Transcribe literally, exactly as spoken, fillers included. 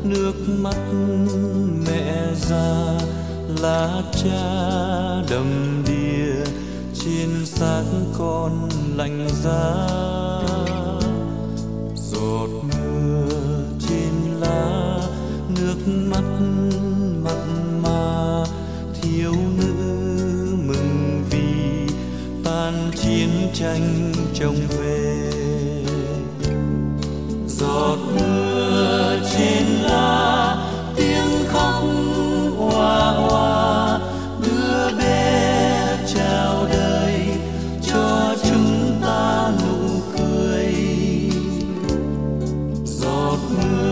nước mắt mẹ già, lá cha đầm đìa trên xác con lạnh giá. Giọt mưa trên lá, nước mắt mặn mà, thiếu nữ mừng vì tan chiến tranh trông về. Giọt mưa trên lá, tiếng khóc hoa hoa, đứa bé chào đời cho chúng ta nụ cười. Giọt mưa